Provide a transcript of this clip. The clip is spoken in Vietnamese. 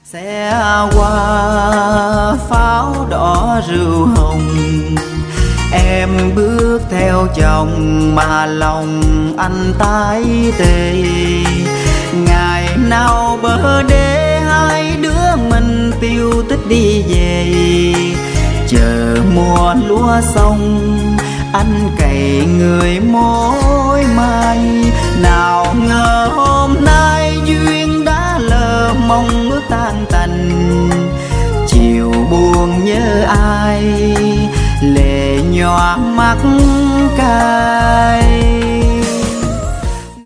Xe qua pháo đỏ rượu hồng, em bước theo chồng mà lòng anh tái tê. Ngày nào bờ đê hai đứa mình tiêu tích đi về, chờ mùa lúa xong anh cày người mối may. Nào ngờ hôm nay duyên đã lỡ mong ước tan tành, chiều buồn nhớ ai lệ nhòa mắt cay.